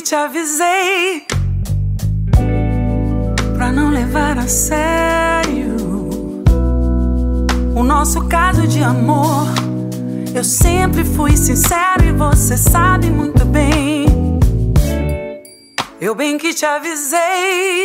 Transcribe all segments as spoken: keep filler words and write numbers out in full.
te avisei pra não levar a sério o nosso caso de amor. Eu sempre fui sincero e você sabe muito bem. Eu bem que te avisei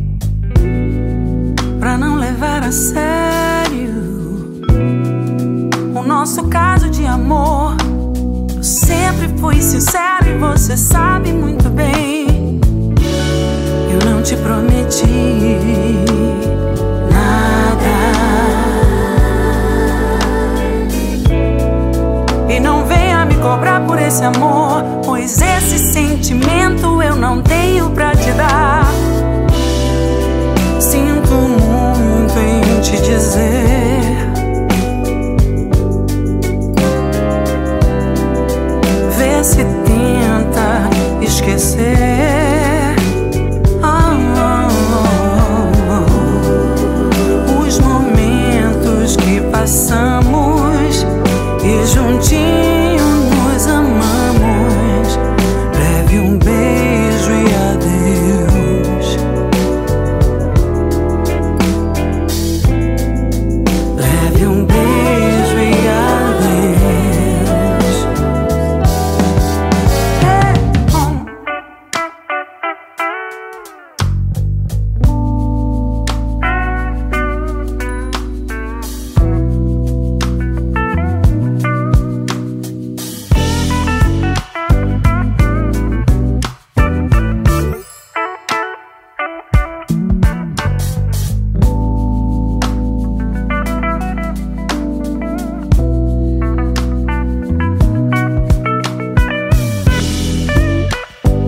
pra não levar a sério o nosso caso de amor. Eu sempre fui sincero e você sabe muito bem. Eu não te prometi nada e não venha me cobrar por esse amor, pois esse sentimento eu não tenho pra te dar. Sinto muito em te dizer, vê se tenta esquecer ah, ah, ah, os momentos que passamos e juntinho nos amamos. Leve um beijo e adeus. Leve um beijo e adeus. Hey, oh.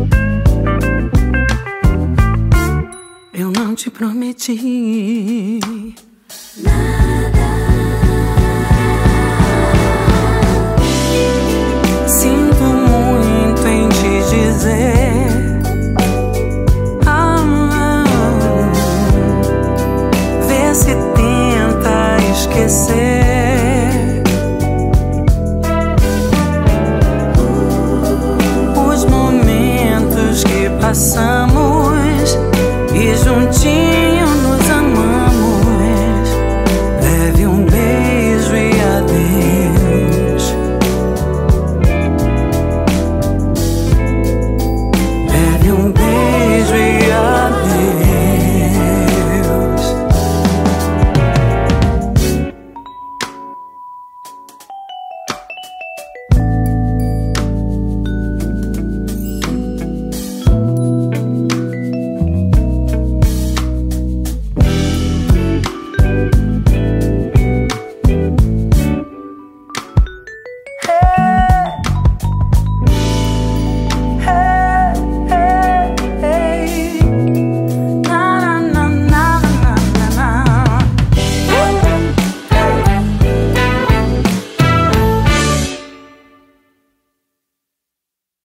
Eu não te prometi